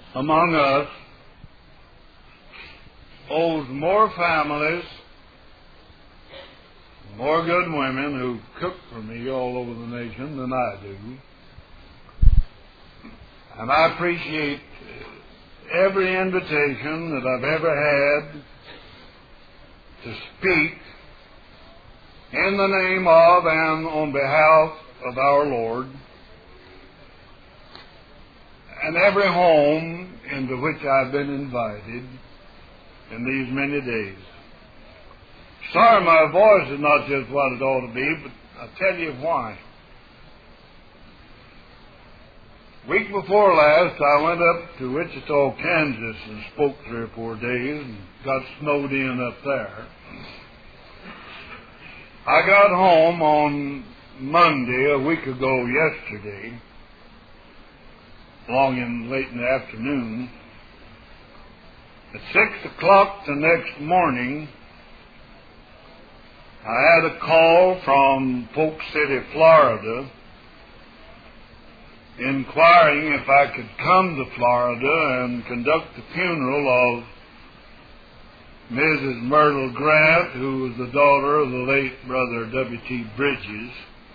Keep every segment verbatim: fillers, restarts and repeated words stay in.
among us owes more families, more good women who cook for me all over the nation than I do. And I appreciate every invitation that I've ever had to speak in the name of and on behalf of our Lord, and every home into which I've been invited in these many days. Sorry my voice is not just what it ought to be, but I'll tell you why. Week before last, I went up to Wichita, Kansas, and spoke three or four days, and got snowed in up there. I got home on Monday, a week ago yesterday, long in late in the afternoon. At six o'clock the next morning, I had a call from Polk City, Florida, inquiring if I could come to Florida and conduct the funeral of Missus Myrtle Grant, who was the daughter of the late Brother W T Bridges.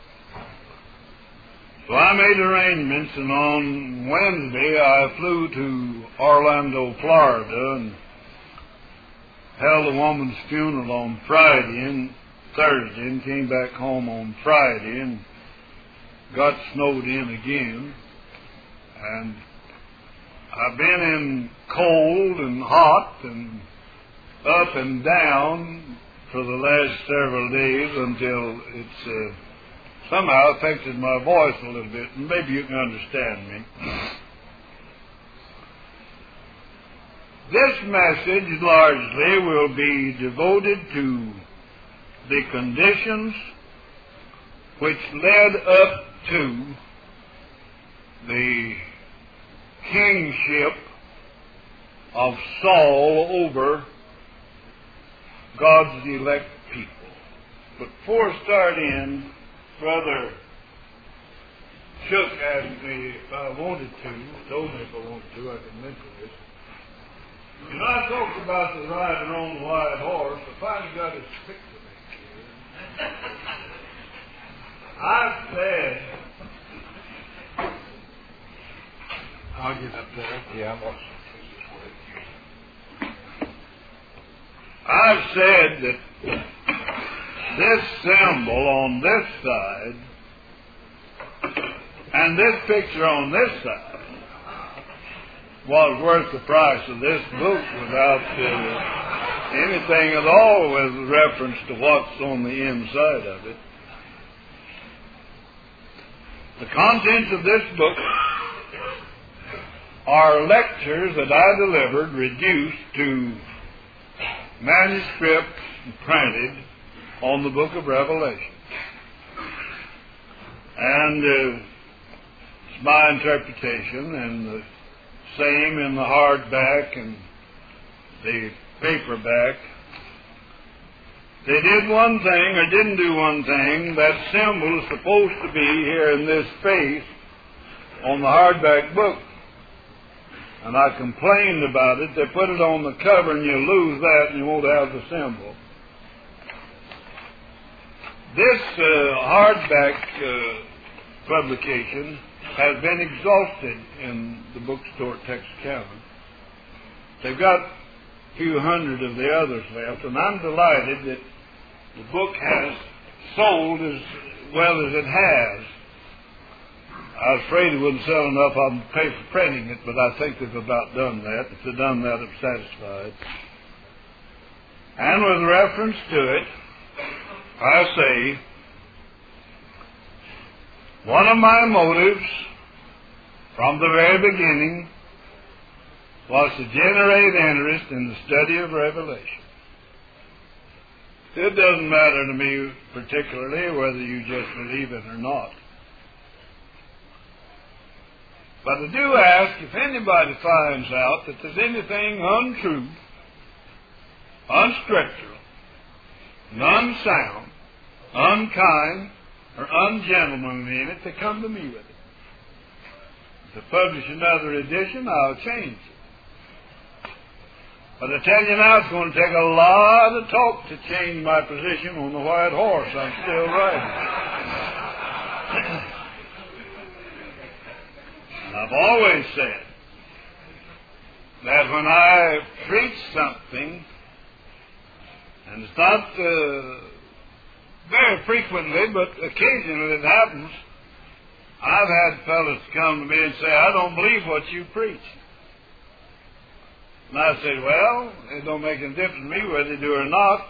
So I made arrangements, and on Wednesday I flew to Orlando, Florida, and held a woman's funeral on Friday and Thursday, and came back home on Friday and got snowed in again. And I've been in cold and hot and up and down for the last several days until it's uh, somehow affected my voice a little bit, and maybe you can understand me. This message largely will be devoted to the conditions which led up to the kingship of Saul over God's elect people. But before I start in, Brother Shook asked me if I wanted to, told me if I wanted to, I could mention this. You know, I talked about the rider on the white horse. I finally got his picture here. I've said, I'll get up there. Yeah, I'm watching. I've said that this symbol on this side and this picture on this side was worth the price of this book without uh, anything at all with reference to what's on the inside of it. The contents of this book are lectures that I delivered reduced to manuscript and printed on the book of Revelation. And uh, it's my interpretation, and the same in the hardback and the paperback. They did one thing or didn't do one thing. That symbol is supposed to be here in this space on the hardback book. And I complained about it. They put it on the cover and you lose that and you won't have the symbol. This uh, hardback uh, publication has been exhausted in the bookstore at Texarkana. They've got a few hundred of the others left, and I'm delighted that the book has sold as well as it has. I was afraid it wouldn't sell enough on the pay for printing it, but I think they've about done that. If they've done that, I'm satisfied. And with reference to it, I say, one of my motives from the very beginning was to generate interest in the study of Revelation. It doesn't matter to me particularly whether you just believe it or not. But I do ask, if anybody finds out that there's anything untrue, unscriptural, and unsound, unkind, or ungentlemanly in it, to come to me with it. to publish another edition, I'll change it. But I tell you now, it's going to take a lot of talk to change my position on the white horse I'm still riding. And I've always said that when I preach something, and it's not uh, very frequently, but occasionally it happens, I've had fellows come to me and say, I don't believe what you preach. And I said, well, it don't make any difference to me whether you do or not.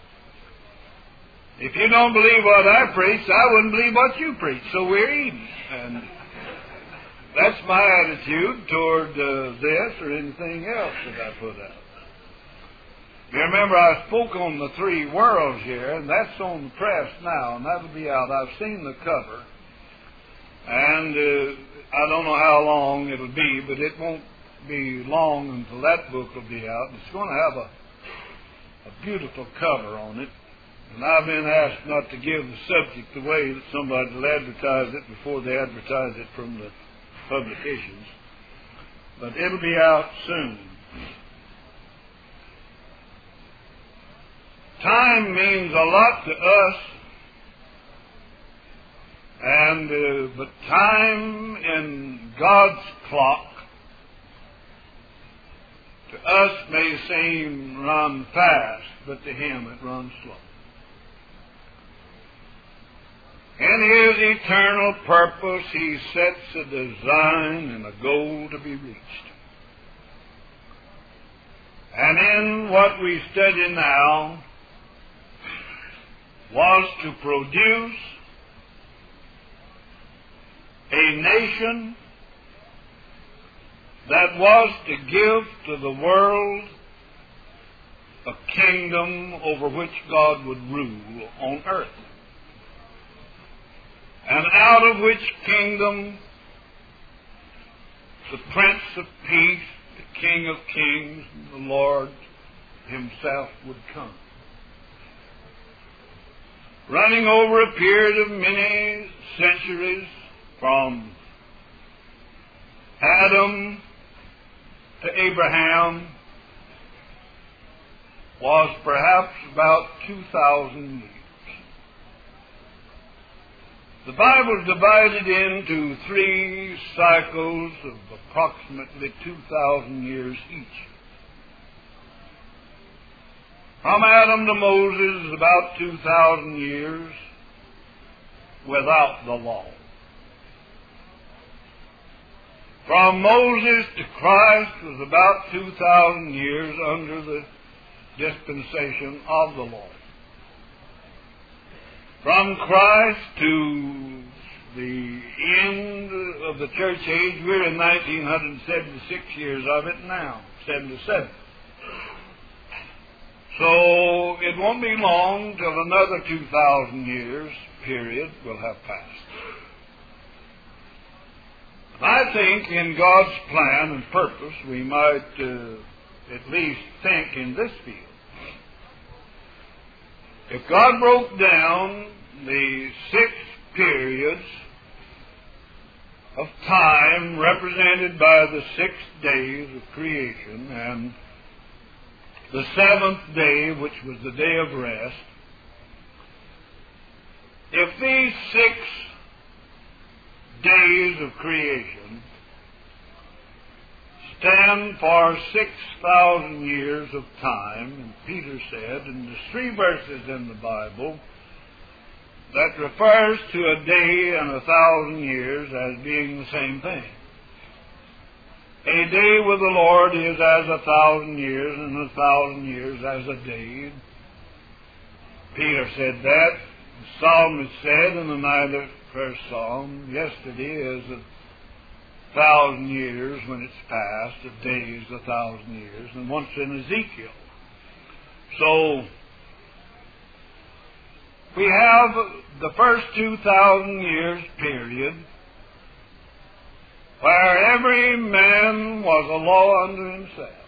If you don't believe what I preach, I wouldn't believe what you preach, so we're even. And that's my attitude toward uh, this or anything else that I put out. You remember I spoke on the three worlds here, and that's on the press now, and that'll be out. I've seen the cover, and uh, I don't know how long it'll be, but it won't be long until that book will be out. It's going to have a, a beautiful cover on it, and I've been asked not to give the subject away, that somebody will advertise it before they advertise it from the publications, but it'll be out soon. Time means a lot to us, and uh, but time in God's clock to us may seem run fast, but to Him it runs slow. In His eternal purpose, He sets a design and a goal to be reached. And in what we study now was to produce a nation that was to give to the world a kingdom over which God would rule on earth. And out of which kingdom the Prince of Peace, the King of Kings, the Lord Himself would come. Running over a period of many centuries from Adam to Abraham was perhaps about two thousand years. The Bible is divided into three cycles of approximately two thousand years each. From Adam to Moses is about two thousand years without the law. From Moses to Christ was about two thousand years under the dispensation of the law. From Christ to the end of the church age, we're in nineteen seventy-six years of it now, seventy-seven. So it won't be long till another two thousand years period will have passed. I think in God's plan and purpose we might uh, at least think in this field. If God broke down the six periods of time represented by the six days of creation and the seventh day, which was the day of rest, if these six days of creation stand for six thousand years of time, and Peter said, and there's three verses in the Bible that refers to a day and a thousand years as being the same thing. A day with the Lord is as a thousand years, and a thousand years as a day. Peter said that. The psalmist said in the ninety-first Psalm, yesterday is a thousand years when it's past, a day is a thousand years, and once in Ezekiel. So, we have the first two thousand years period where every man was a law unto himself.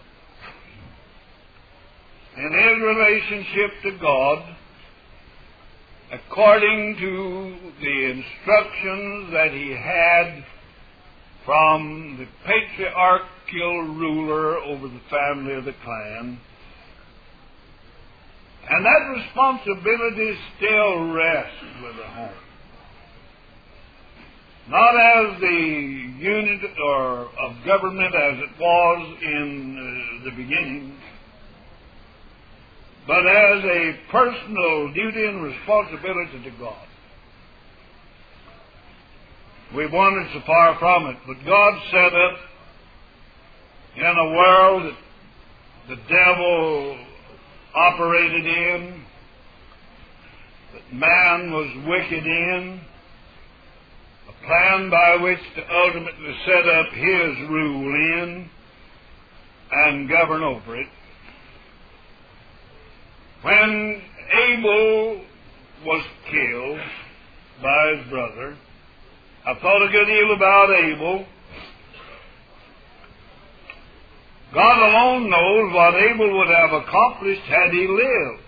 In his relationship to God, according to the instructions that he had from the patriarchal ruler over the family of the clan. And that responsibility still rests with the home. Not as the unit or of government as it was in uh, the beginning, but as a personal duty and responsibility to God. We wandered so far from it, but God set up in a world that the devil operated in, that man was wicked in, a plan by which to ultimately set up his rule in and govern over it. When Abel was killed by his brother, I thought a good deal about Abel. God alone knows what Abel would have accomplished had he lived.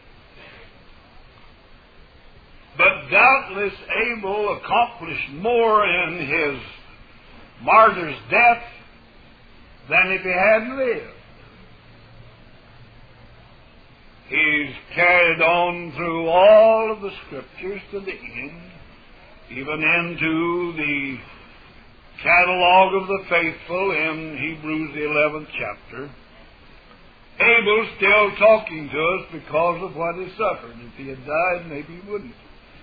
But doubtless Abel accomplished more in his martyr's death than if he hadn't lived. He's carried on through all of the Scriptures to the end, even into the catalog of the faithful in Hebrews the eleventh chapter. Abel's still talking to us because of what he suffered. If he had died, maybe he wouldn't.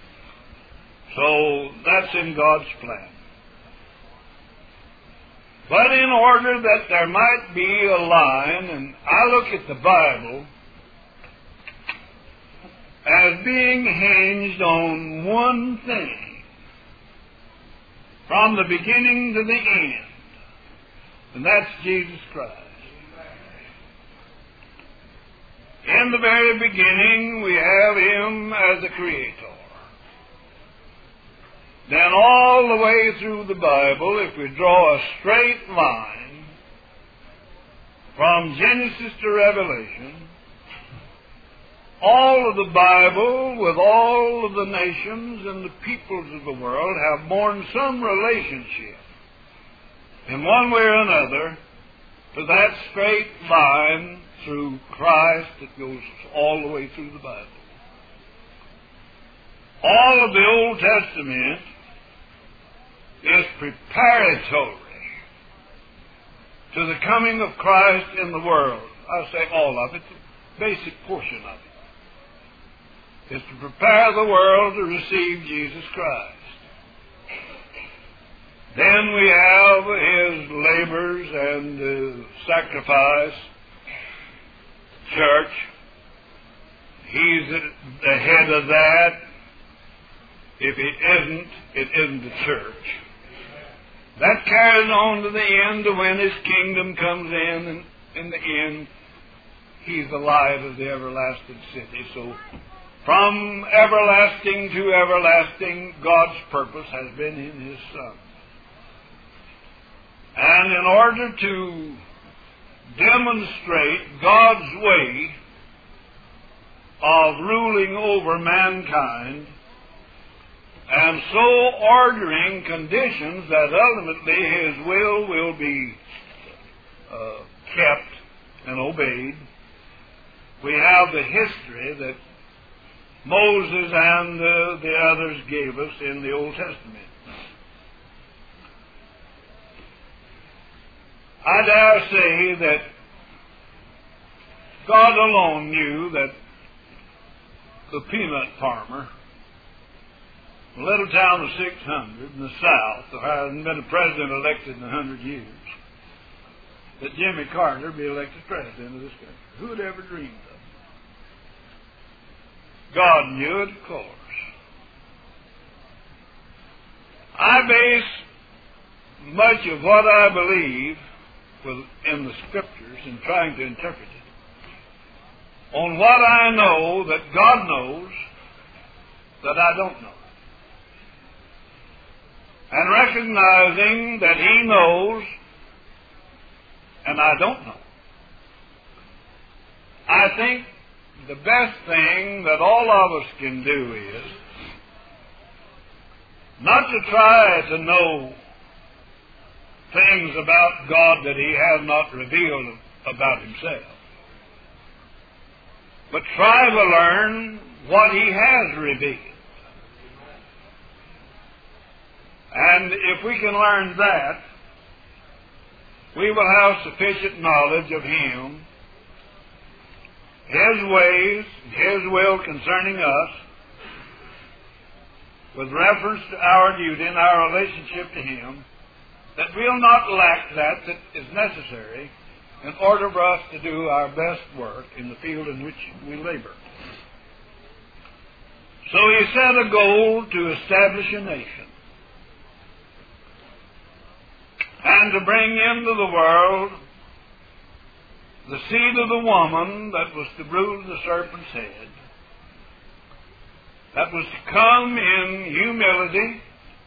So that's in God's plan. But in order that there might be a line, and I look at the Bible as being hinged on one thing from the beginning to the end, and that's Jesus Christ. In the very beginning, we have Him as the Creator. Then all the way through the Bible, if we draw a straight line from Genesis to Revelation, all of the Bible, with all of the nations and the peoples of the world, have borne some relationship, in one way or another, to that straight line through Christ that goes all the way through the Bible. All of the Old Testament is preparatory to the coming of Christ in the world. I say all of it, the basic portion of it is to prepare the world to receive Jesus Christ. Then we have His labors and uh, sacrifice, church. He's the head of that. If He isn't, it isn't the church. That carries on to the end to when His kingdom comes in, and in the end, He's the light of the everlasting city. So, from everlasting to everlasting, God's purpose has been in His Son. And in order to demonstrate God's way of ruling over mankind, and so ordering conditions that ultimately His will will be uh, kept and obeyed, we have the history that Moses and uh, the others gave us in the Old Testament. I dare say that God alone knew that the peanut farmer, a little town of six hundred in the South, there hasn't been a president elected in a hundred years, that Jimmy Carter would be elected president of this country. Who would ever dreamed of it? God knew it, of course. I base much of what I believe in the Scriptures in trying to interpret it on what I know that God knows that I don't know. And recognizing that He knows and I don't know. I think the best thing that all of us can do is not to try to know things about God that he has not revealed about himself, but try to learn what he has revealed. And if we can learn that, we will have sufficient knowledge of him, his ways, his will concerning us, with reference to our duty and our relationship to him, that we'll not lack that that is necessary in order for us to do our best work in the field in which we labor. So he set a goal to establish a nation and to bring into the world the seed of the woman that was to bruise the serpent's head, that was to come in humility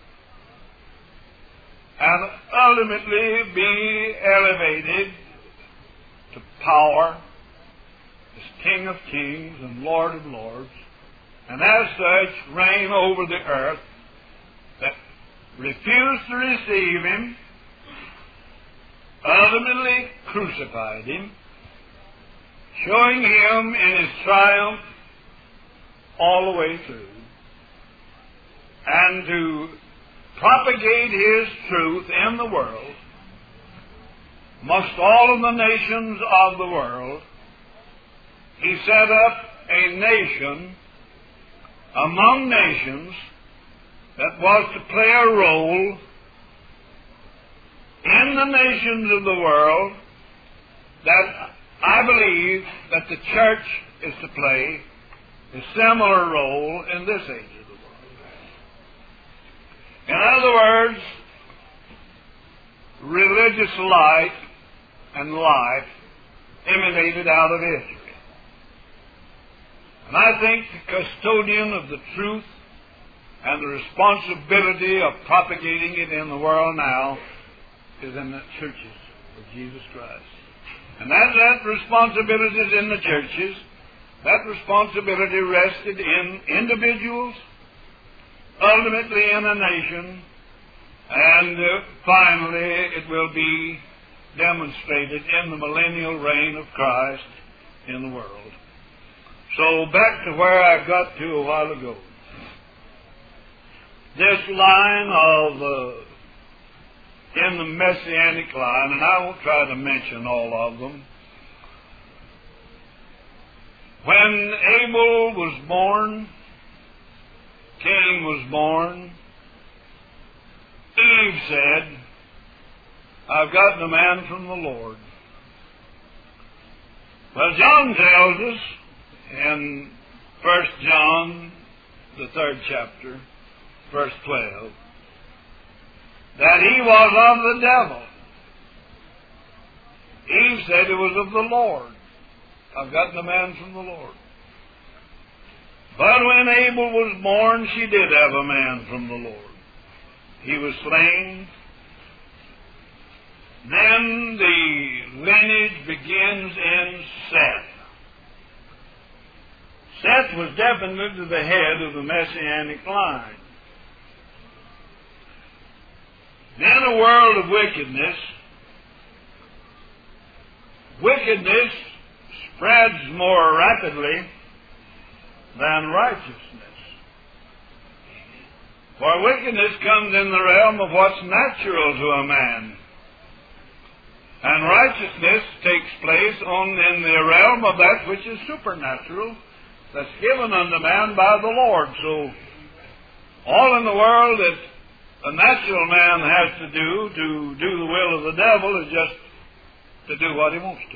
and ultimately be elevated to power as King of Kings and Lord of Lords, and as such reign over the earth, that refused to receive him, ultimately crucified him, showing him in his triumph all the way through, and to propagate his truth in the world, amongst all of the nations of the world. He set up a nation among nations that was to play a role in the nations of the world that I believe that the church is to play a similar role in this age of the world. In other words, religious life and life emanated out of Israel. And I think the custodian of the truth and the responsibility of propagating it in the world now is in the churches of Jesus Christ. And as that responsibility is in the churches, that responsibility rested in individuals, ultimately in a nation, and uh, finally it will be demonstrated in the millennial reign of Christ in the world. So back to where I got to a while ago. This line of, uh, in the Messianic line, and I won't try to mention all of them. When Abel was born, Cain was born, Eve said, I've gotten a man from the Lord. Well, John tells us in First John, the third chapter, verse twelve, that he was of the devil. Eve said it was of the Lord. I've gotten a man from the Lord. But when Abel was born, she did have a man from the Lord. He was slain. Then the lineage begins in Seth. Seth was definitely the head of the Messianic line. Then a world of wickedness. Wickedness spreads more rapidly than righteousness. For wickedness comes in the realm of what's natural to a man. And righteousness takes place on in the realm of that which is supernatural, that's given unto man by the Lord. So all in the world that a natural man has to do to do the will of the devil is just to do what he wants to.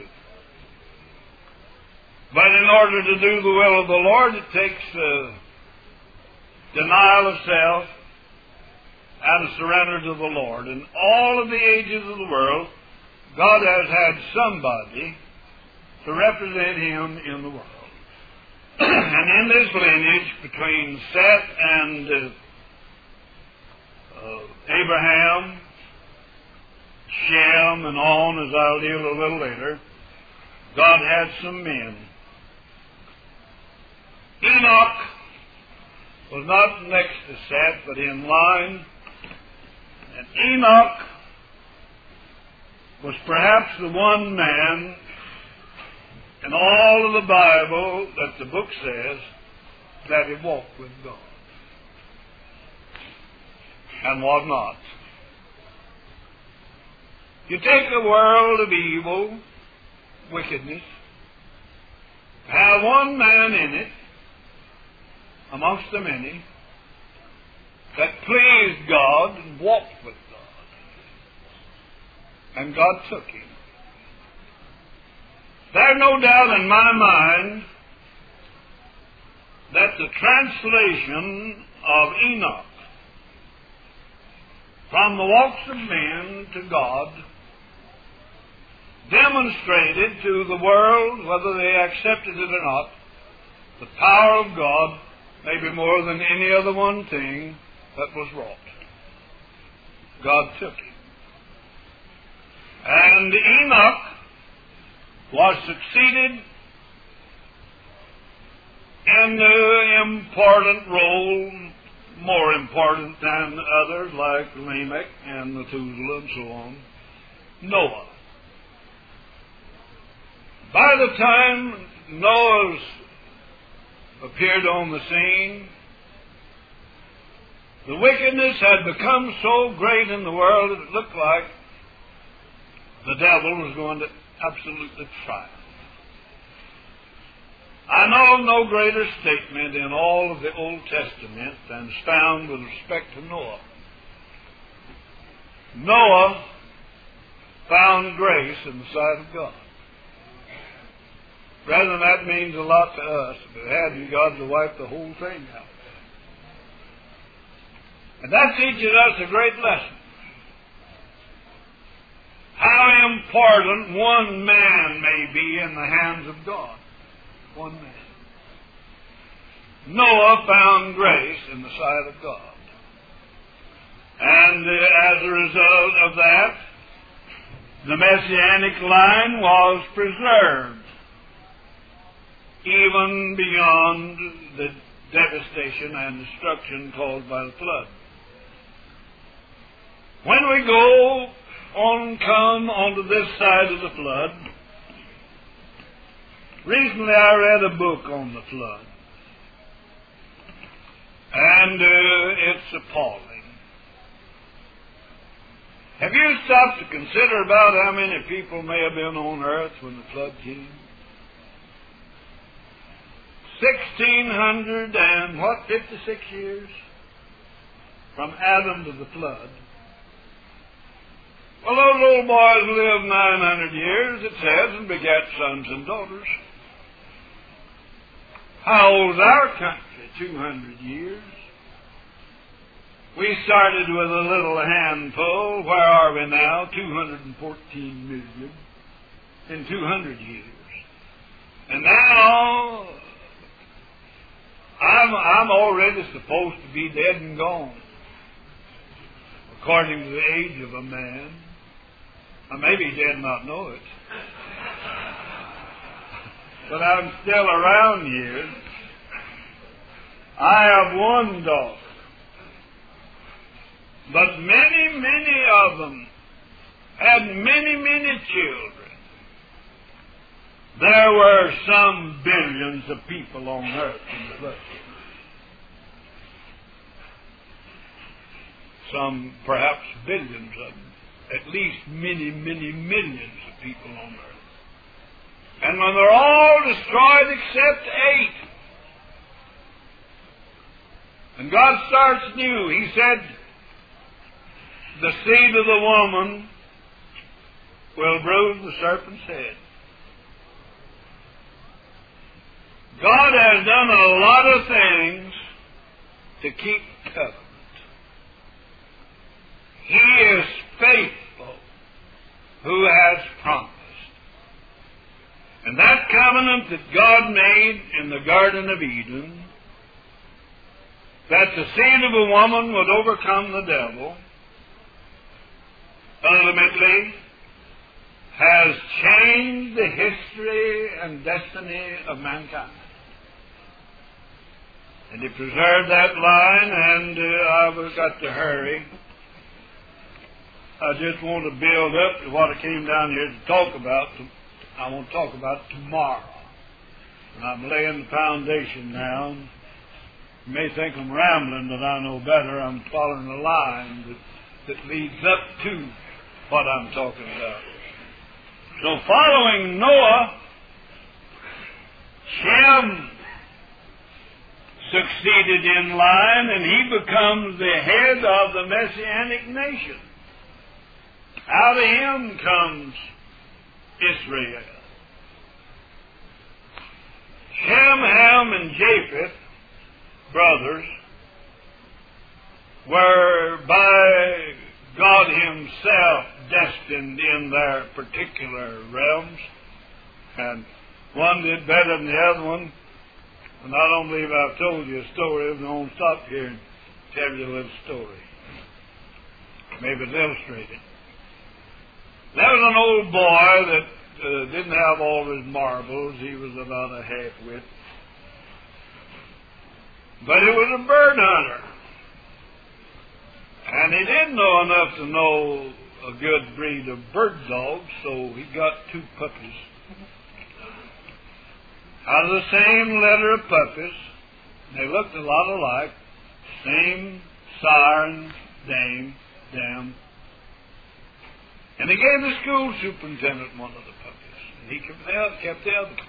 But in order to do the will of the Lord, it takes uh, denial of self and a surrender to the Lord. In all of the ages of the world, God has had somebody to represent him in the world. And in this lineage between Seth and uh, uh, Abraham, Shem, and on, as I'll deal a little later, God had some men. Enoch was not next to Seth, but in line. And Enoch was perhaps the one man in all of the Bible that the book says that he walked with God and was not. You take a world of evil, wickedness, have one man in it, amongst the many, that pleased God and walked with God. And God took him. There's no doubt in my mind that the translation of Enoch from the walks of men to God demonstrated to the world, whether they accepted it or not, the power of God maybe more than any other one thing that was wrought. God took him. And Enoch was succeeded in the important role, more important than others like Lamech and Methuselah and so on, Noah. By the time Noah's appeared on the scene, the wickedness had become so great in the world that it looked like the devil was going to absolutely triumph. I know no greater statement in all of the Old Testament than is found with respect to Noah. Noah found grace in the sight of God. Brethren, that means a lot to us. If it hadn't, God would wipe the whole thing out. And that teaches us a great lesson. How important one man may be in the hands of God. One man. Noah found grace in the sight of God. And uh, as a result of that, the Messianic line was preserved, even beyond the devastation and destruction caused by the flood. When we go on, come onto this side of the flood, recently I read a book on the flood, and uh, it's appalling. Have you stopped to consider about how many people may have been on earth when the flood came? Sixteen hundred and what, fifty-six years from Adam to the flood. Well, those old boys lived nine hundred years, it says, and begat sons and daughters. How old's our country? Two hundred years. We started with a little handful. Where are we now? Two hundred and fourteen million in two hundred years. And now I'm, I'm already supposed to be dead and gone, according to the age of a man. Now, maybe he did not know it. But I'm still around here. I have one daughter. But many, many of them had many, many children. There were some billions of people on earth in the flood. Some perhaps billions of them. At least many, many millions of people on earth. And when they're all destroyed except eight, and God starts new, He said, the seed of the woman will bruise the serpent's head. God has done a lot of things to keep covenant. He is faithful who has promised. And that covenant that God made in the Garden of Eden, that the seed of a woman would overcome the devil, ultimately has changed the history and destiny of mankind. And He preserved that line, and uh, I've got to hurry. I just want to build up to what I came down here to talk about. I want to talk about tomorrow. And I'm laying the foundation down. You may think I'm rambling, but I know better. I'm following a line that, that leads up to what I'm talking about. So following Noah, Shem succeeded in line, and he becomes the head of the Messianic nation. Out of him comes Israel. Shem, Ham, and Japheth, brothers, were by God himself destined in their particular realms, and one did better than the other one. And I don't believe I've told you a story. I'm going to stop here and tell you a little story. Maybe it's illustrated. There was an old boy that uh, didn't have all his marbles. He was about a half-wit. But he was a bird hunter. And he didn't know enough to know a good breed of bird dogs, so he got two puppies. Out of the same litter of puppies, they looked a lot alike. Same sire and dame, dam. And he gave the school superintendent one of the puppies. And he kept the, kept the other.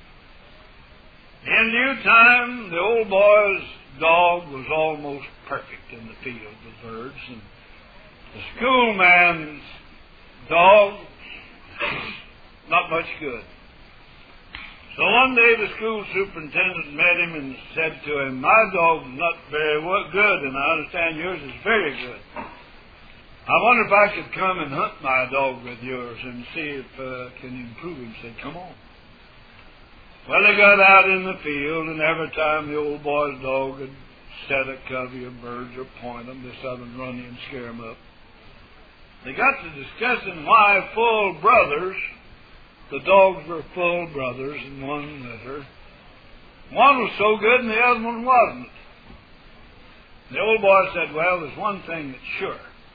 In due time, the old boy's dog was almost perfect in the field of birds. And the schoolman's dog, not much good. So one day the school superintendent met him and said to him, "My dog's not very good, and I understand yours is very good. I wonder if I could come and hunt my dog with yours and see if uh, can improve him." He said, "Come on." Well, they got out in the field, and every time the old boy's dog would set a covey of birds or point them, this other would run in and scare them up. They got to discussing why full brothers, the dogs were full brothers in one litter. One was so good and the other one wasn't. The old boy said, "Well, there's one thing that's sure.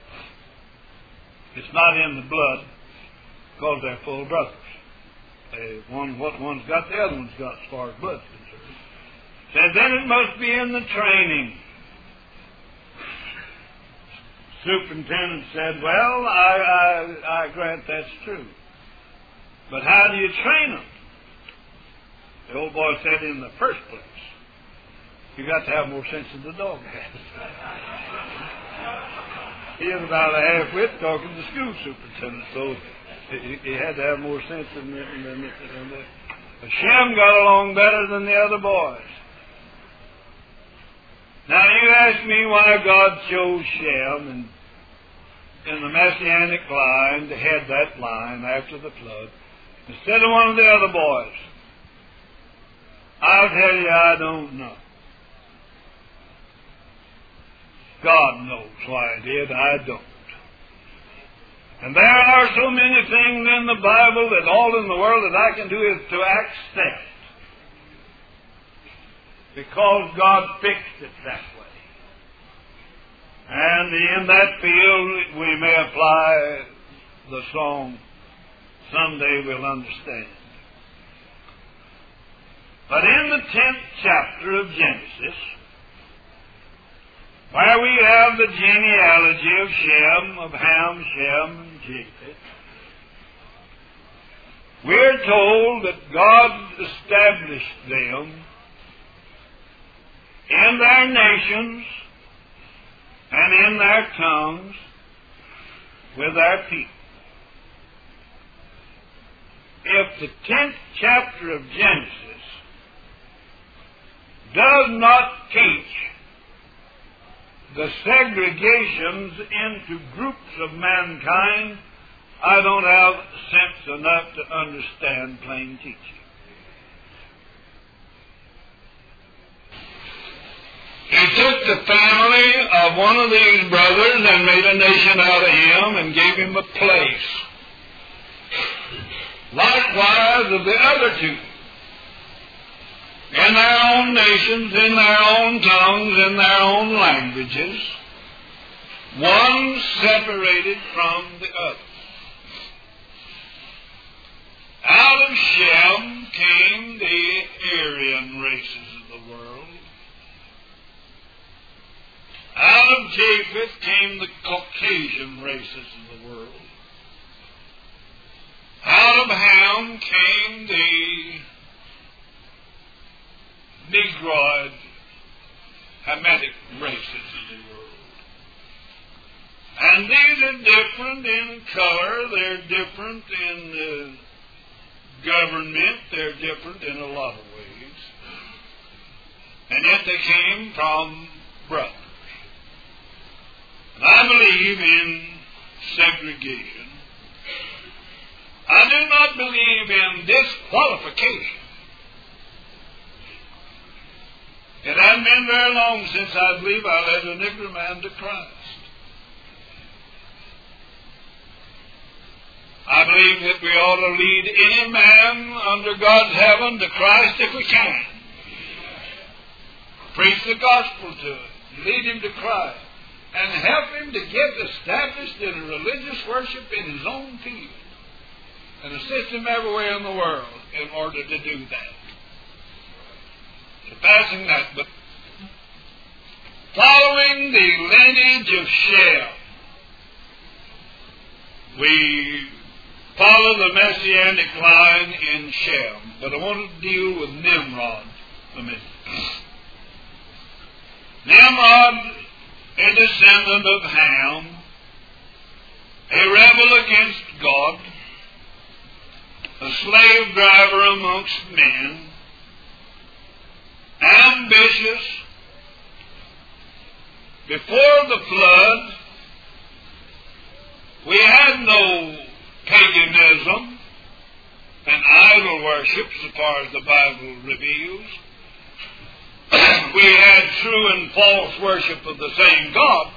It's not in the blood, because they're full brothers. They, one, what one's got, the other one's got as far as blood's concerned." Said, "Then it must be in the training." Superintendent said, "Well, I, I, I grant that's true. But how do you train them?" The old boy said, "In the first place, you got to have more sense than the dog has." He was about a half-wit talking to the school superintendent, so he, he had to have more sense than, than, than, than the... But Shem got along better than the other boys. Now, you ask me why God chose Shem and in the Messianic line to head that line after the flood, instead of one of the other boys. I'll tell you, I don't know. God knows why I did. I don't. And there are so many things in the Bible that all in the world that I can do is to accept, because God fixed it that way. And in that field we may apply the song, "Someday We'll Understand." But in the tenth chapter of Genesis, where we have the genealogy of Shem, of Ham, Shem, and Japheth, we're told that God established them in their nations and in their tongues with their people. If the tenth chapter of Genesis does not teach the segregations into groups of mankind, I don't have sense enough to understand plain teaching. He took the family of one of these brothers and made a nation out of him and gave him a place. Likewise of the other two. In their own nations, in their own tongues, in their own languages, one separated from the other. Out of Shem came the Aryan races of the world. Out of Japheth came the Caucasian races of the world. Out of Ham came the Negroid, Hamitic races of the world. And these are different in color, they're different in uh, government, they're different in a lot of ways. And yet they came from brothers. And I believe in segregation. I do not believe in disqualification. It hasn't been very long since I believe I led a Negro man to Christ. I believe that we ought to lead any man under God's heaven to Christ if we can. Preach the gospel to him, lead him to Christ, and help him to get established in a religious worship in his own field, and assist him everywhere in the world in order to do that. Surpassing that, but following the lineage of Shem, we follow the Messianic line in Shem. But I want to deal with Nimrod a minute. Nimrod, a descendant of Ham, a rebel against God, a slave driver amongst men, ambitious. Before the flood, we had no paganism and idol worship so far as the Bible reveals. We had true and false worship of the same God.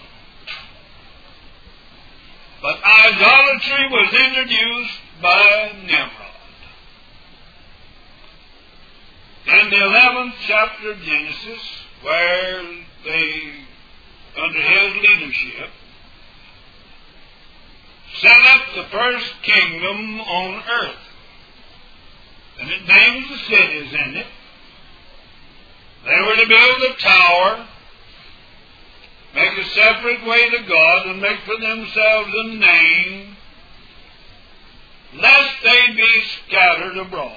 But idolatry was introduced by Nimrod. In the eleventh chapter of Genesis, where they, under his leadership, set up the first kingdom on earth. And it names the cities in it. They were to build a tower, make a separate way to God, and make for themselves a name, lest they be scattered abroad.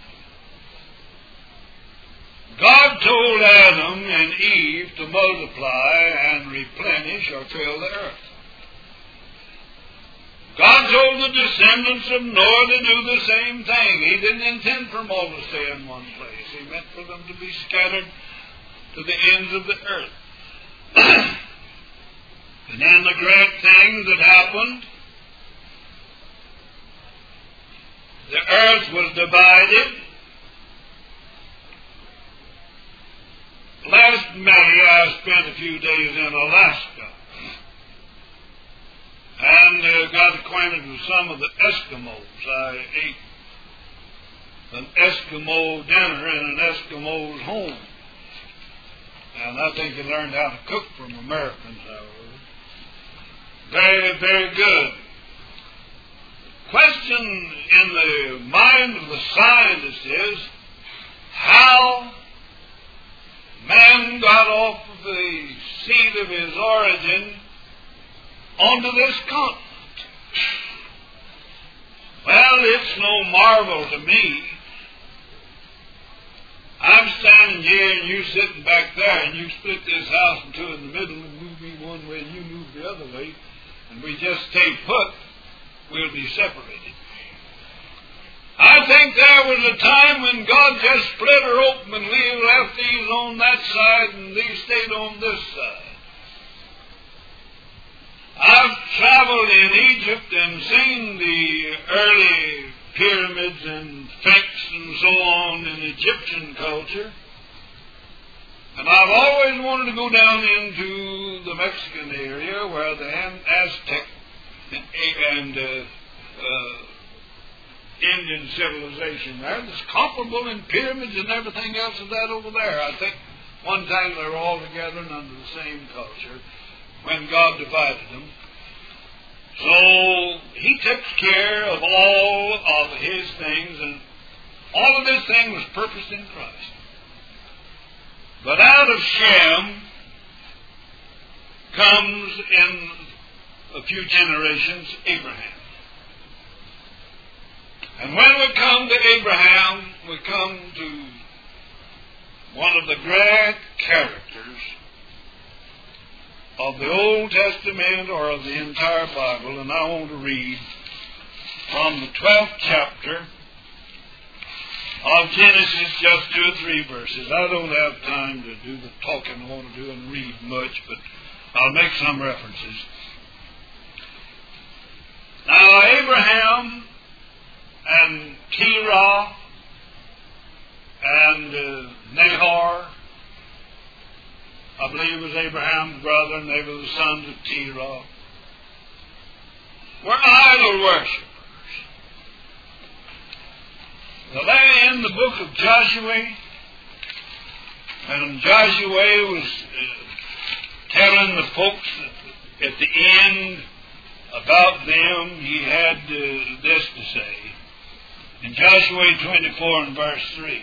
God told Adam and Eve to multiply and replenish or fill the earth. God told the descendants of Noah to do the same thing. He didn't intend for them all to stay in one place. He meant for them to be scattered to the ends of the earth. And then the great thing that happened, the earth was divided. Last May, I spent a few days in Alaska and uh, got acquainted with some of the Eskimos. I ate an Eskimo dinner in an Eskimo's home. And I think you learned how to cook from Americans, however. Very, very good. Question in the mind of the scientist is how man got off of the seat of his origin onto this continent. Well, it's no marvel to me. I'm standing here and you sitting back there, and you split this house in two in the middle and move me one way and you move the other way, and we just stay put, we'll be separated. I think there was a time when God just split her open and we left these on that side and these stayed on this side. I've traveled in Egypt and seen the early pyramids and sphinx and so on in Egyptian culture. And I've always wanted to go down into the Mexican area where the Aztec and, and uh, uh, Indian civilization there. There's comparable in pyramids and everything else of that over there. I think one time they were all together and under the same culture. when God divided them. So he took care of all of his things, and all of this thing was purposed in Christ. But out of Shem comes in a few generations Abraham. And when we come to Abraham, we come to one of the great characters of the Old Testament or of the entire Bible, and I want to read from the twelfth chapter of Genesis, just two or three verses. I don't have time to do the talking I want to do and read much, but I'll make some references. Now, Abraham and Terah and uh, Nahor, I believe it was Abraham's brother, and they were the sons of Terah, were idol worshippers. Now, they in the book of Joshua, and Joshua was uh, telling the folks at, at the end about them, he had uh, this to say. In Joshua twenty-four and verse three.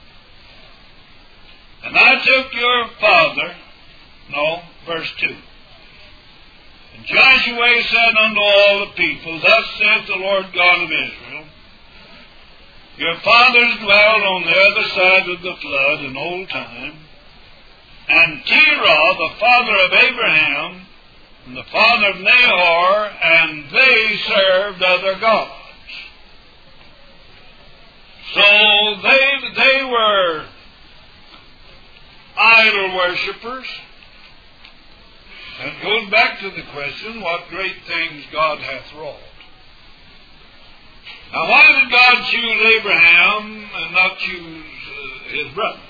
And I took your father, no, verse two. And Joshua said unto all the people, Thus saith the Lord God of Israel, Your fathers dwelled on the other side of the flood in old time, and Terah, the father of Abraham, and the father of Nahor, and they served other gods. So they, they were idol worshippers. And it goes back to the question, what great things God hath wrought. Now, why did God choose Abraham and not choose uh, his brother?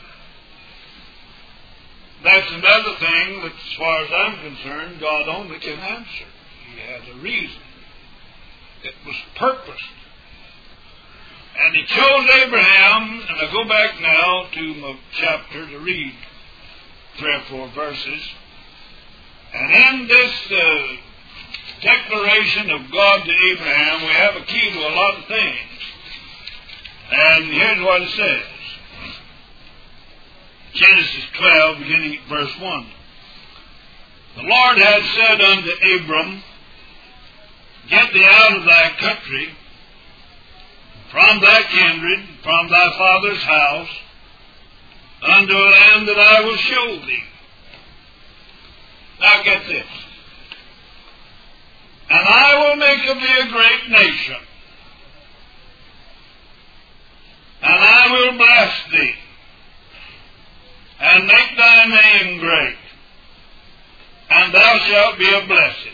That's another thing that, as far as I'm concerned, God only can answer. He has a reason. It was purposed. And he chose Abraham, and I go back now to my chapter to read three or four verses. And in this uh, declaration of God to Abraham, we have a key to a lot of things. And here's what it says. Genesis twelve, beginning at verse one. The Lord had said unto Abram, Get thee out of thy country, from thy kindred, from thy father's house, unto a land that I will show thee. Now get this. And I will make of thee a great nation, and I will bless thee, and make thy name great, and thou shalt be a blessing.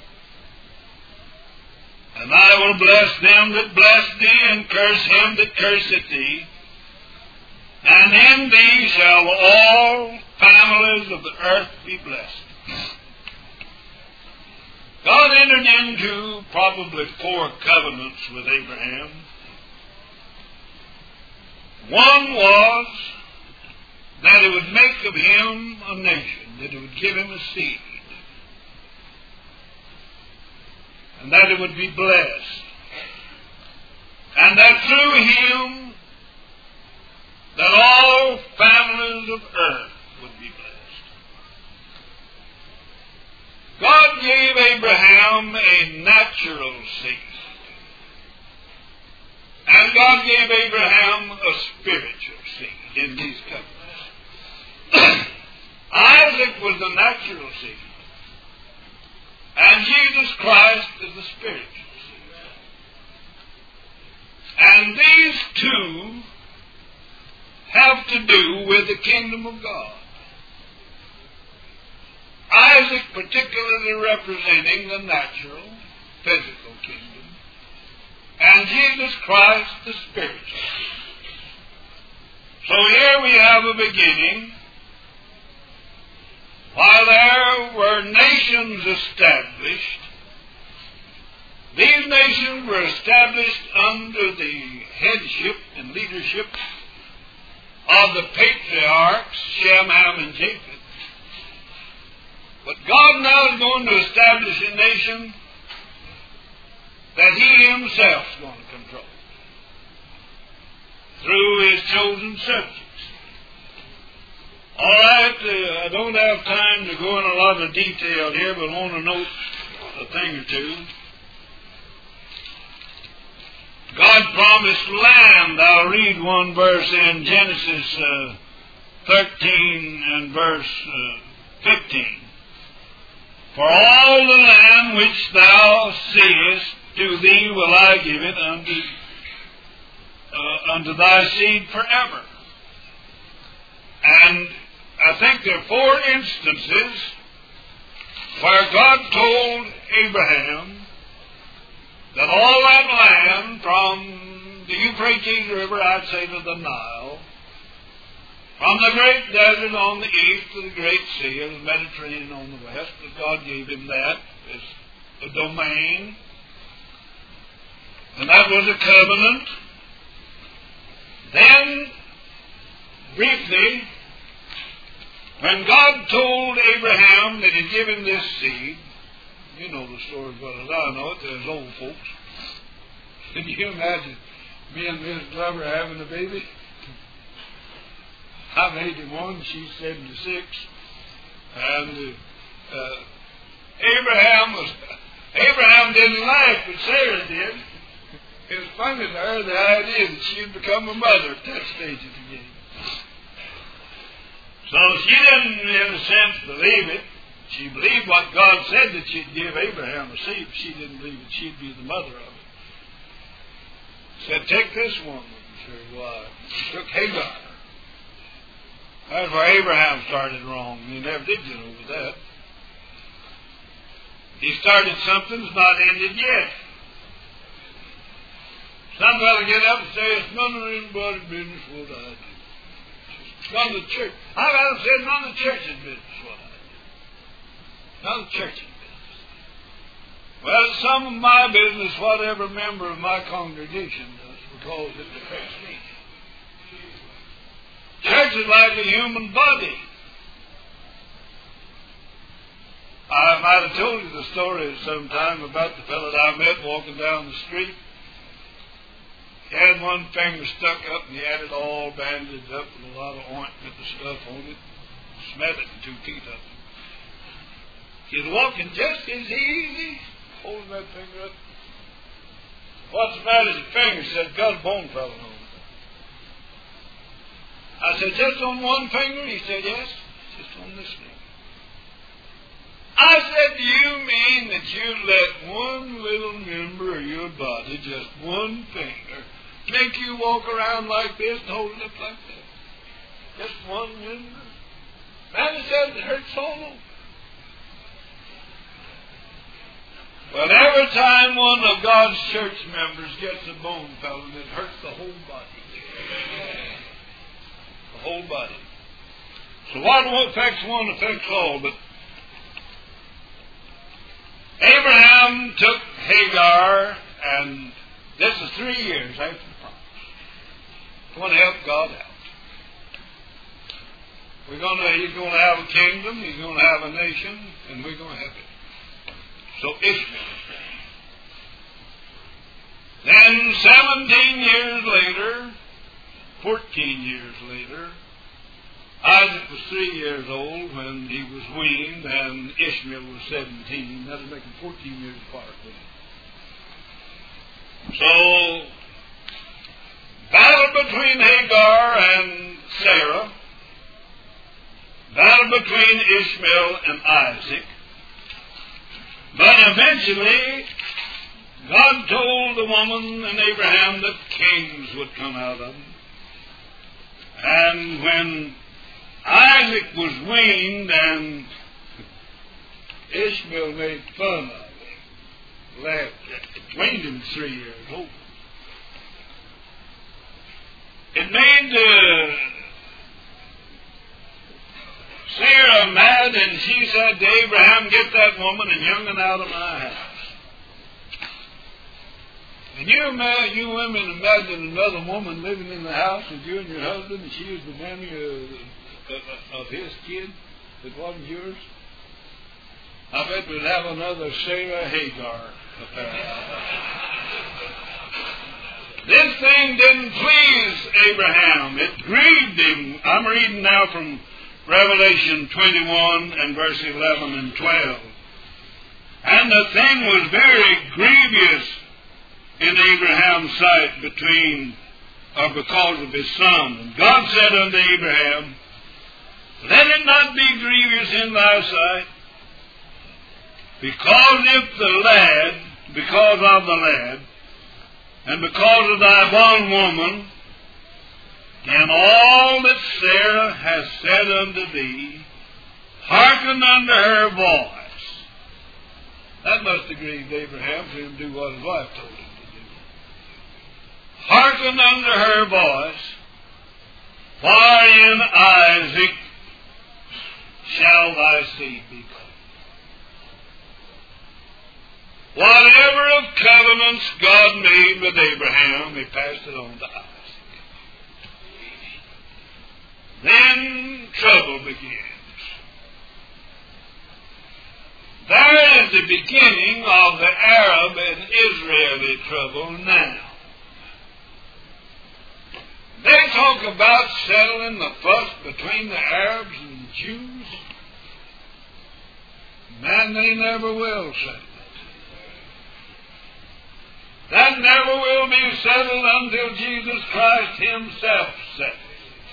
And I will bless them that bless thee, and curse him that curseth thee. And in thee shall all families of the earth be blessed. God entered into probably four covenants with Abraham. One was that it would make of him a nation, that it would give him a seed, and that it would be blessed, and that through him that all families of earth would be blessed. God gave Abraham a natural seed, and God gave Abraham a spiritual seed in these covenants. Isaac was the natural seed, and Jesus Christ is the spiritual seed. And these two have to do with the kingdom of God. Isaac particularly representing the natural, physical kingdom, and Jesus Christ the spiritual. So here we have a beginning. While there were nations established, these nations were established under the headship and leadership of the patriarchs, Shem, Ham, and Japheth. But God now is going to establish a nation that He Himself is going to control through His chosen subjects. All right, uh, I don't have time to go in a lot of detail here, but I want to note a thing or two. God promised land. I'll read one verse in Genesis uh, thirteen and verse uh, fifteen. For all the land which thou seest, to thee will I give it unto, uh, unto thy seed forever. And I think there are four instances where God told Abraham that all that land from the Euphrates River, I'd say, to the Nile, from the great desert on the east to the great sea of the Mediterranean on the west, that God gave him that as a domain. And that was a covenant. Then, briefly, when God told Abraham that He'd give him this seed, you know the story as well as I know it, there's old folks. Can you imagine me and Miss Glover having a baby? I'm eighty-one, she's seventy-six. And uh, uh, Abraham was, Abraham didn't laugh, but Sarah did. It was funny to her, the idea that she'd become a mother at that stage of the game. So she didn't, in a sense, believe it. She believed what God said, that she'd give Abraham a seed, but she didn't believe that she'd be the mother of it. Said, take this woman for your wife. She took Hagar. That's where Abraham started wrong. He never did get over that. He started something that's not ended yet. Some fellow get up and say, it's none of anybody's business what I do. It's none of the church. I've got to say, it's none of the church's business what I do. None of the church's business. Well, it's some of my business what every member of my congregation does, because it affects me. Church is like a human body. I might have told you the story at some time about the fellow that I met walking down the street. He had one finger stuck up and he had it all bandaged up with a lot of ointment and stuff on it. Smelled it in two teeth of it. He was walking just as easy, holding that finger up. What's the matter with your finger? He said, got a bone falling on it. I said, just on one finger? He said, yes, just on this finger. I said, do you mean that you let one little member of your body, just one finger, make you walk around like this and hold it up like that? Just one member? Man, he said, it hurts all over. Well, every time one of God's church members gets a bone fellow, it hurts the whole body. The whole body. So what affects one affects all, but Abraham took Hagar, and this is three years after the promise. He's going to help God out. We're going to, he's going to have a kingdom, he's going to have a nation, and we're going to have it. So Ishmael is born. Then seventeen years later, fourteen years later, Isaac was three years old when he was weaned, and Ishmael was seventeen. That'll make him fourteen years apart. So, battle between Hagar and Sarah, battle between Ishmael and Isaac. But eventually, God told the woman and Abraham that kings would come out of them. And when Isaac was weaned and Ishmael made fun of him, laughed at him, weaned him three years old. It made uh, Sarah mad, and she said to Abraham, get that woman and young'un out of my house. And you, man, you women imagine another woman living in the house with you and your husband, and she was the mammy of, of, of his kid that wasn't yours. I bet we'd have another Sarah Hagar affair. This thing didn't please Abraham. It grieved him. I'm reading now from Revelation twenty-one and verse eleven and twelve. And the thing was very grievous in Abraham's sight between, or because of his son. And God said unto Abraham, let it not be grievous in thy sight, because if the lad, because of the lad, and because of thy bondwoman, and all that Sarah has said unto thee, hearken unto her voice. That must have grieved Abraham for him to do what his wife told him to do. Hearken unto her voice, wherein Isaac shall thy seed be called. Whatever of covenants God made with Abraham, he passed it on to Isaac. Then trouble begins. There is the beginning of the Arab and Israeli trouble now. They talk about settling the fuss between the Arabs and the Jews. Man, they never will settle it. That never will be settled until Jesus Christ himself settles it.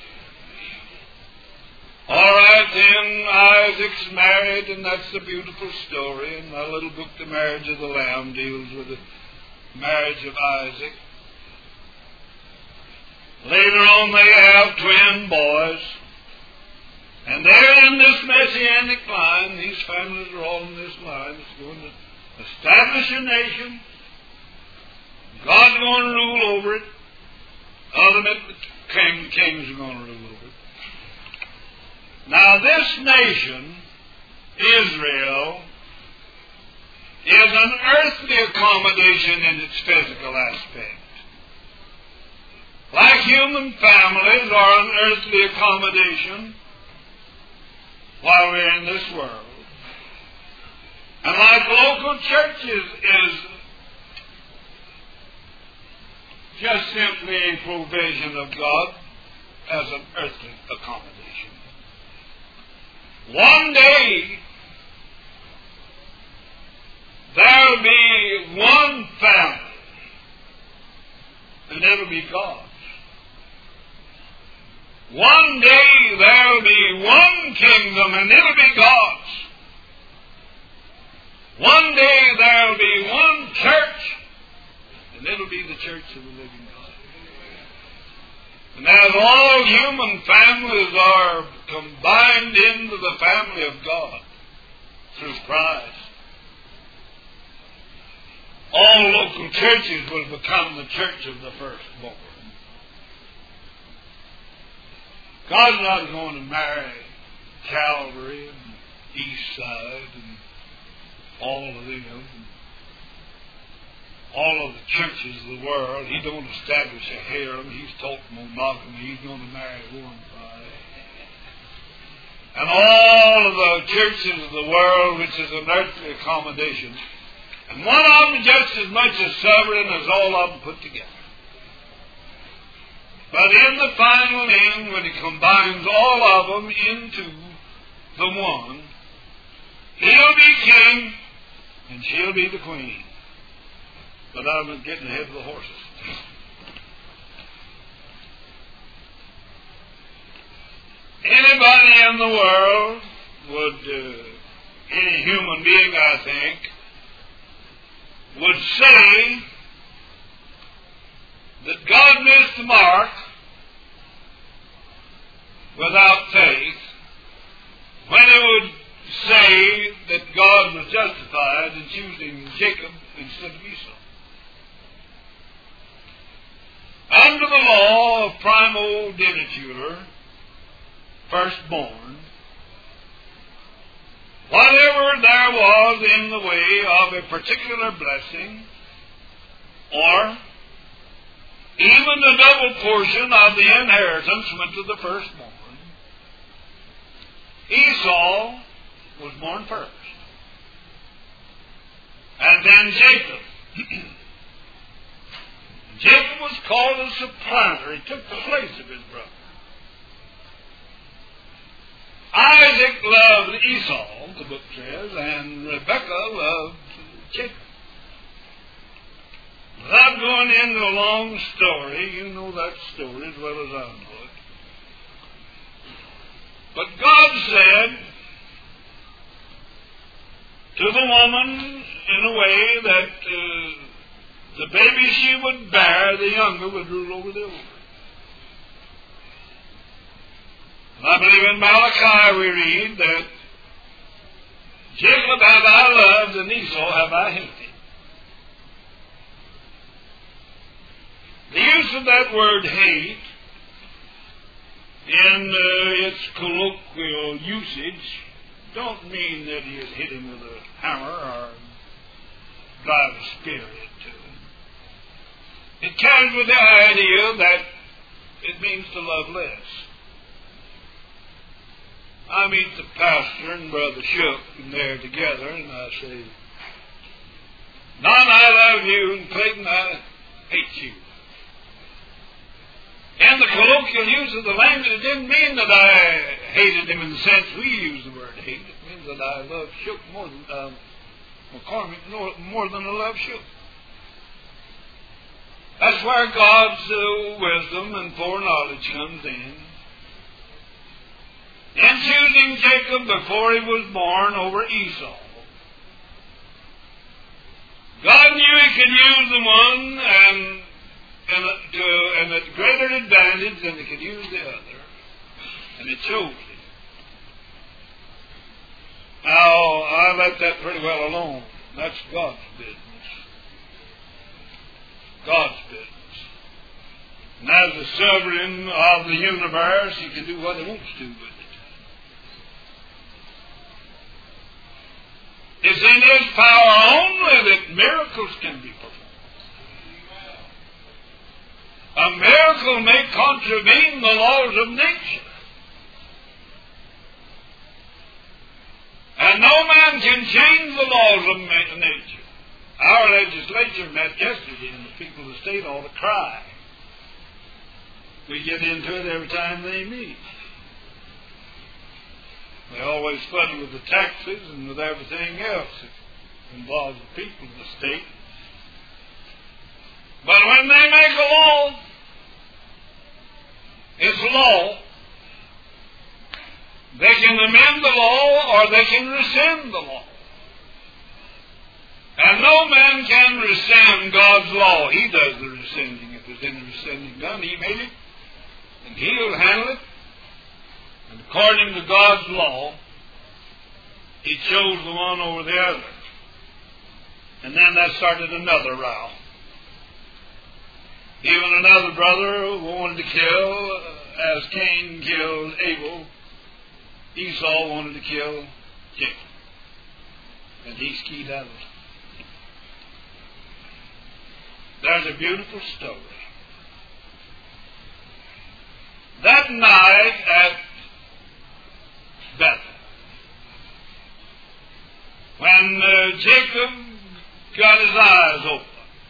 All right, then, Isaac's married, and that's the beautiful story. And my little book, The Marriage of the Lamb, deals with the marriage of Isaac. Later on, they have twin boys. And they're in this messianic line. These families are all in this line. It's going to establish a nation. God's going to rule over it. Ultimately, king, kings are going to rule over it. Now, this nation, Israel, is an earthly accommodation in its physical aspect. Like human families are an earthly accommodation while we're in this world. And like local churches is just simply a provision of God as an earthly accommodation. One day, there'll be one family, and it'll be God's. One day, there'll be one kingdom, and it'll be God's. One day, there'll be one church, and it'll be the church of the living God. And as all human families are combined into the family of God through Christ, all local churches will become the church of the firstborn. God's not going to marry Calvary and East Side and all of them, all of the churches of the world. He don't establish a harem. He's taught monogamy. He's going to marry one bride. And all of the churches of the world, which is an earthly accommodation, and one of them just as much as sovereign as all of them put together. But in the final end, when he combines all of them into the one, he'll be king and she'll be the queen. But I'm getting ahead of the horses. Anybody in the world would, uh, any human being, I think, would say that God missed the mark without faith when he would say that God was justified in choosing Jacob instead of Esau. Under the law of primogeniture, firstborn, whatever there was in the way of a particular blessing, or even the double portion of the inheritance went to the firstborn, Esau was born first. And then Jacob. Jacob was called a supplanter. He took the place of his brother. Isaac loved Esau, the book says, and Rebekah loved Jacob. Without going into a long story, you know that story as well as I know it. But God said to the woman in a way that uh, the baby she would bear, the younger, would rule over the older. And I believe in Malachi we read that Jacob have I loved and Esau have I hated. The use of that word hate in uh, its colloquial usage don't mean that he had hit him with a hammer or drive a spear into him. It carries with the idea that it means to love less. I meet the pastor and Brother Shook, and they're together, and I say, Don, I love you, and Clayton, I hate you. In the colloquial use of the language, it didn't mean that I hated him in the sense we use the word hate. It means that I love Shook more than uh, McCormick, more, more than I love Shook. That's where God's uh, wisdom and foreknowledge comes in. In choosing Jacob before he was born over Esau, God knew he could use the one and and, uh, to, and at greater advantage than he could use the other. And he chose him. Now, I let that pretty well alone. That's God's business. God's business. And as the sovereign of the universe, he can do what he wants to with it. It's in his power only that miracles can be performed. A miracle may contravene the laws of nature. And no man can change the laws of nature. Our legislature met yesterday, and the people of the state ought to cry. We get into it every time they meet. They always flood with the taxes and with everything else that involves the people of the state. But when they make a law, it's law. They can amend the law or they can rescind the law. And no man can rescind God's law. He does the rescinding. If there's any rescinding done, he made it, and he'll handle it. And according to God's law, he chose the one over the other. And then that started another row. Even another brother wanted to kill, as Cain killed Abel, Esau wanted to kill Jacob. And he skied out of it. There's a beautiful story. That night at Bethel, when uh, Jacob got his eyes open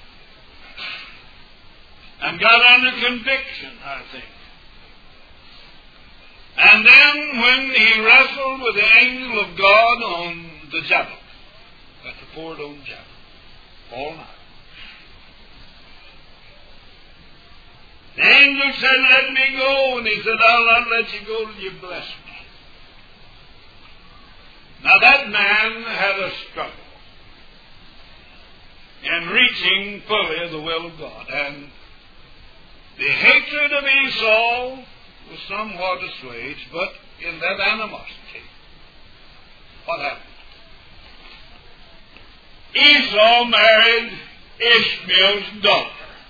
and got under conviction, I think. And then when he wrestled with the angel of God on the Jabbok, at the ford on Jabbok, all night. The angel said, let me go. And he said, I'll not let you go till you bless me. Now that man had a struggle in reaching fully the will of God. And the hatred of Esau was somewhat assuaged, but in that animosity, what happened? Esau married Ishmael's daughter.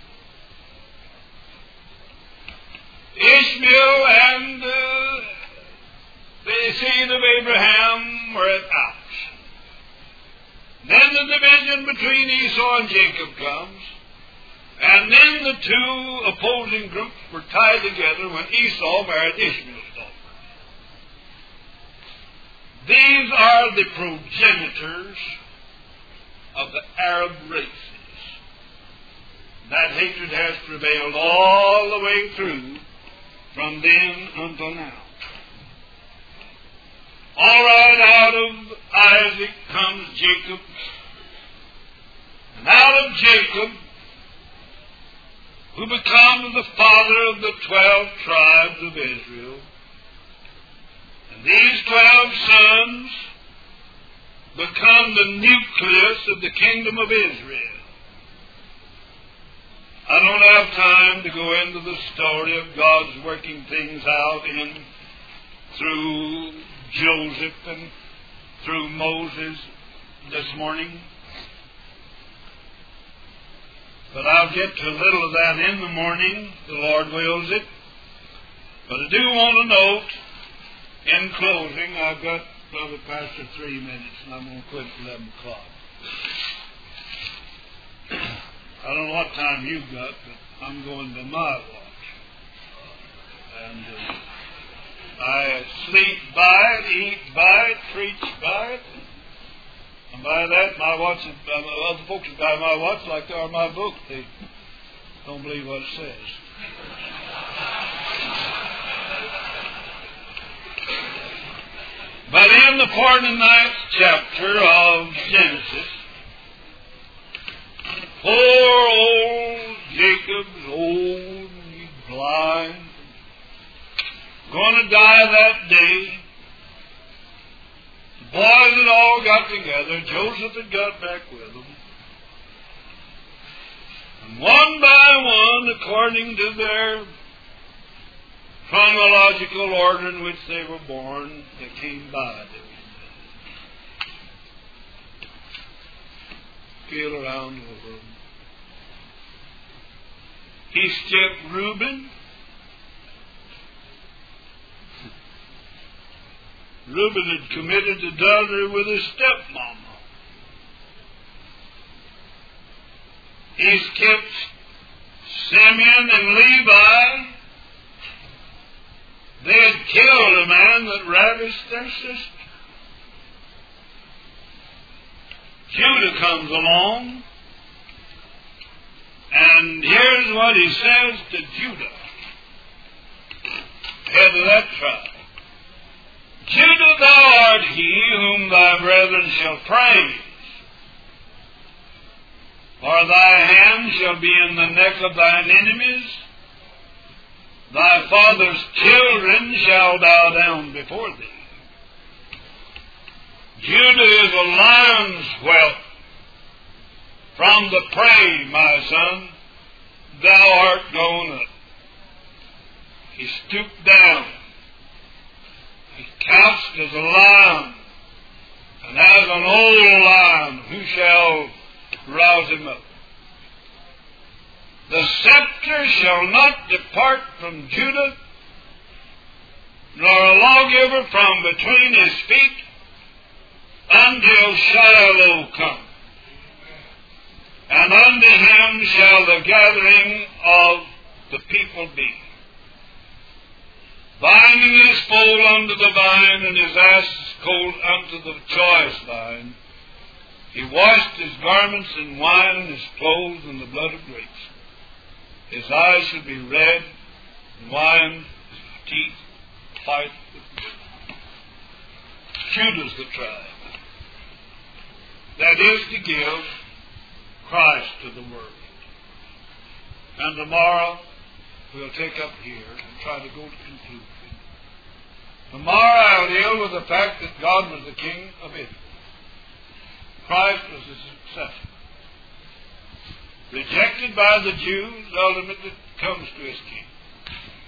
Ishmael and uh, the seed of Abraham were at odds. Then the division between Esau and Jacob comes, and then the two opposing groups were tied together when Esau married Ishmael's daughter. These are the progenitors of the Arab races. That hatred has prevailed all the way through from then until now. All right, out of Isaac comes Jacob. And out of Jacob, who becomes the father of the twelve tribes of Israel. And these twelve sons become the nucleus of the kingdom of Israel. I don't have time to go into the story of God's working things out in through Joseph and through Moses this morning. But I'll get to a little of that in the morning, the Lord wills it. But I do want to note, in closing, I've got, Brother Pastor, three minutes, and I'm going to quit at eleven o'clock. I don't know what time you've got, but I'm going by my watch. And uh, I sleep by it, eat by it, preach by it. And by that, my watch, is, uh, other folks that buy my watch like they are my book. They don't believe what it says. But in the forty-ninth chapter of Genesis, poor old Jacob's old, he's blind, going to die that day. The boys had all got together. Joseph had got back with them. And one by one, according to their chronological order in which they were born, they came by. They feel around over them. He skipped Reuben. Reuben had committed adultery with his stepmama. He skipped Simeon and Levi. They had killed a man that ravished their sister. Judah comes along, and here's what he says to Judah, head of that tribe. Judah, thou art he whom thy brethren shall praise. For thy hand shall be in the neck of thine enemies. Thy father's children shall bow down before thee. Judah is a lion's whelp. From the prey, my son, thou art gone up. He stooped down. He couched as a lion, and as an old lion, who shall rouse him up? The scepter shall not depart from Judah, nor a lawgiver from between his feet, until Shiloh come. And unto him shall the gathering of the people be. Binding his foal unto the vine, and his ass's colt unto the choice vine. He washed his garments in wine, and his clothes in the blood of grapes. His eyes shall be red, and wine, his teeth white with milk. Judah's the tribe that is to give Christ to the world. And tomorrow we'll take up here and try to go to conclusion. Tomorrow I'll deal with the fact that God was the King of Israel. Christ was his successor. Rejected by the Jews, ultimately comes to his king.